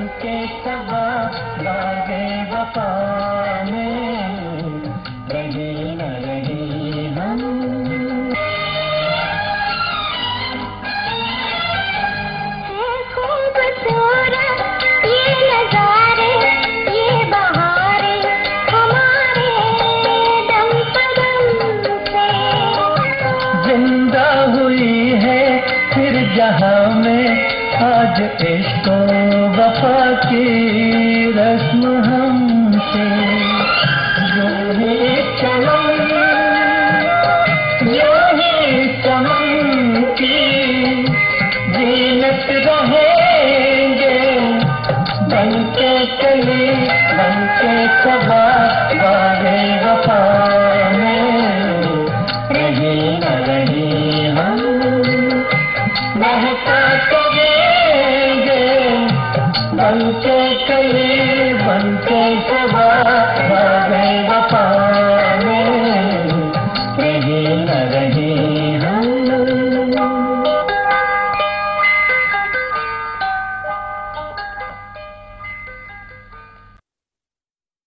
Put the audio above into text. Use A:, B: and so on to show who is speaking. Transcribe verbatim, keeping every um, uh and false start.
A: बनके सबा बागे वफा में रहे न रहे हम।
B: है खूबसूरत ये नजारे, ये बहारे हमारे दम कदम से
A: जिंदा हुई है फिर जहां में आज इश्क़ो वफा की रस्म हमसे। यूं ही चमन यूं ही चमन की जीनत रहेंगे बनके चले बनके सबा बागे वफा में रहे न रहे हम।